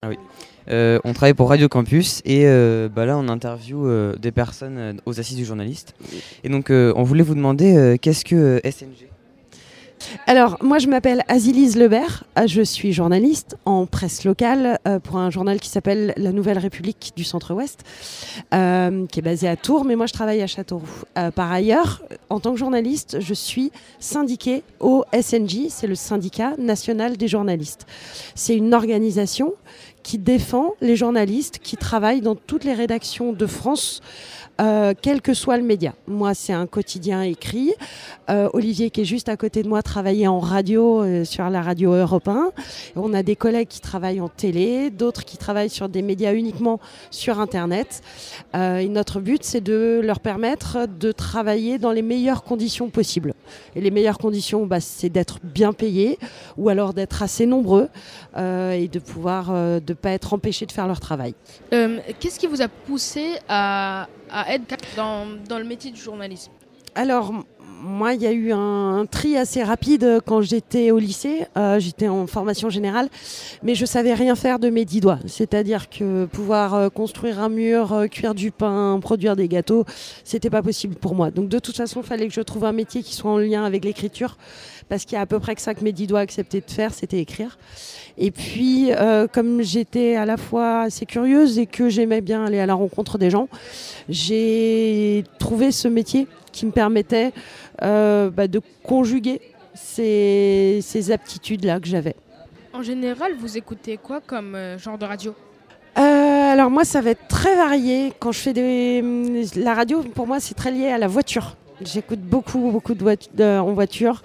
Ah oui. On travaille pour Radio Campus et là on interviewe des personnes aux assises du journaliste. Et donc on voulait vous demander qu'est-ce que SNG? Alors, moi, je m'appelle Azilise Lebert. Je suis journaliste en presse locale pour un journal qui s'appelle La Nouvelle République du Centre-Ouest, qui est basé à Tours, mais moi, je travaille à Châteauroux. Par ailleurs, en tant que journaliste, je suis syndiquée au SNJ, c'est le syndicat national des journalistes. C'est une organisation qui défend les journalistes qui travaillent dans toutes les rédactions de France, quel que soit le média. Moi, c'est un quotidien écrit. Olivier, qui est juste à côté de moi, travaillait en radio, sur la radio Europe 1. On a des collègues qui travaillent en télé, d'autres qui travaillent sur des médias uniquement sur Internet. Et notre but, c'est de leur permettre de travailler dans les meilleures conditions possibles. Et les meilleures conditions, c'est d'être bien payés ou alors d'être assez nombreux et de pouvoir de pas être empêchés de faire leur travail. Qu'est-ce qui vous a poussé à être dans le métier du journalisme? Alors, moi, il y a eu un tri assez rapide quand j'étais au lycée. J'étais en formation générale, mais je savais rien faire de mes 10 doigts. C'est-à-dire que pouvoir construire un mur, cuire du pain, produire des gâteaux, c'était pas possible pour moi. Donc, de toute façon, il fallait que je trouve un métier qui soit en lien avec l'écriture, parce qu'il y a à peu près que ça que mes 10 doigts acceptaient de faire, c'était écrire. Et puis, comme j'étais à la fois assez curieuse et que j'aimais bien aller à la rencontre des gens, j'ai trouvé ce métier qui me permettait de conjuguer ces aptitudes-là que j'avais. En général, vous écoutez quoi comme genre de radio? Alors moi, ça va être très varié. Quand je fais la radio, pour moi, c'est très lié à la voiture. J'écoute beaucoup en voiture.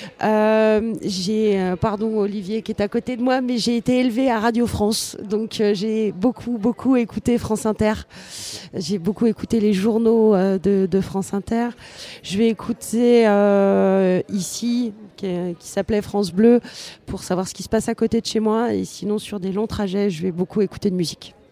J'ai, pardon Olivier qui est à côté de moi, mais j'ai été élevée à Radio France. Donc j'ai beaucoup écouté France Inter. J'ai beaucoup écouté les journaux de France Inter. Je vais écouter ici, qui s'appelait France Bleu, pour savoir ce qui se passe à côté de chez moi. Et sinon, sur des longs trajets, je vais beaucoup écouter de musique.